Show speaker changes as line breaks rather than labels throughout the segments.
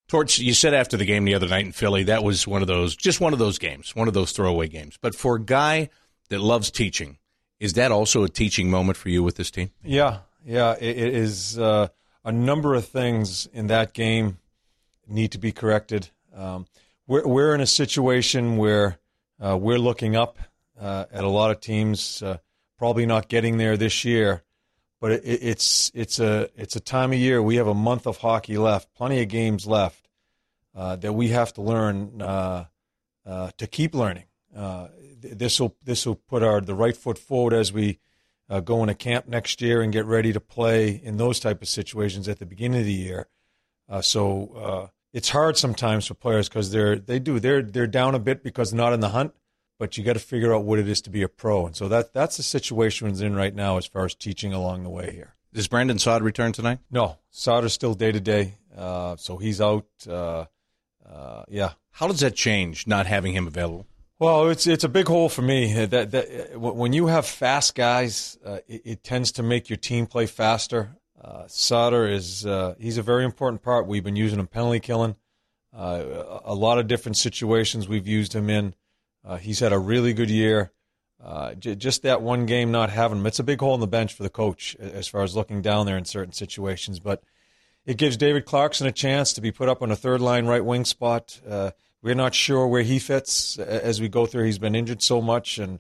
Torch, you said after the game the other night in Philly, that was one of those games, one of those throwaway games. But for a guy that loves teaching, is that also a teaching moment for you with this team?
Yeah, it is. A number of things in that game need to be corrected. We're in a situation where we're looking up at a lot of teams, probably not getting there this year, but it's a time of year. We have a month of hockey left, plenty of games left that we have to learn to keep learning. This will put the right foot forward as we go into camp next year and get ready to play in those type of situations at the beginning of the year. So it's hard sometimes for players because they're down a bit because they're not in the hunt, but you got to figure out what it is to be a pro. And so that's the situation it's in right now as far as teaching along the way here.
Does Brandon Saad return tonight?
No, Sauter's still day-to-day, so he's out. Yeah.
How does that change, not having him available?
Well, it's a big hole for me. That when you have fast guys, it tends to make your team play faster. Sauter he's a very important part. We've been using him penalty killing. A lot of different situations we've used him in. He's had a really good year. Just that one game not having him, it's a big hole in the bench for the coach as far as looking down there in certain situations. But it gives David Clarkson a chance to be put up on a third-line right wing spot. We're not sure where he fits as we go through. He's been injured so much, and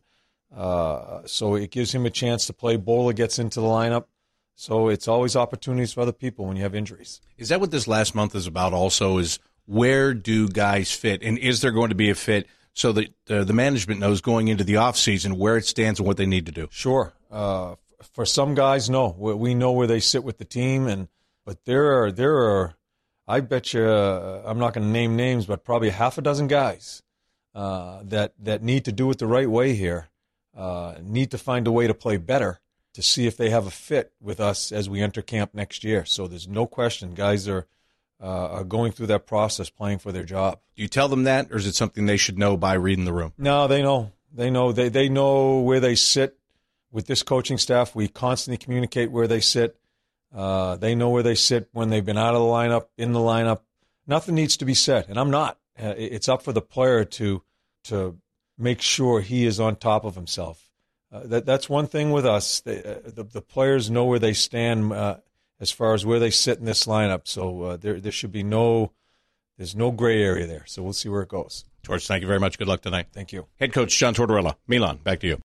so it gives him a chance to play. Bola gets into the lineup. So it's always opportunities for other people when you have injuries.
Is that what this last month is about also, is where do guys fit? And is there going to be a fit so that the management knows going into the offseason where it stands and what they need to do?
Sure. For some guys, no. We know where they sit with the team, but there are I bet you, I'm not going to name names, but probably half a dozen guys that need to do it the right way here, need to find a way to play better to see if they have a fit with us as we enter camp next year. So there's no question guys are going through that process, playing for their job.
Do you tell them that, or is it something they should know by reading the room?
No, they know. They know where they sit with this coaching staff. We constantly communicate where they sit. They know where they sit when they've been out of the lineup, in the lineup. Nothing needs to be said, and I'm not. It's up for the player to make sure he is on top of himself. That's one thing with us. The players know where they stand as far as where they sit in this lineup. So there should be there's no gray area there. So we'll see where it goes.
George, thank you very much. Good luck tonight.
Thank you.
Head coach John Tortorella. Milan, back to you.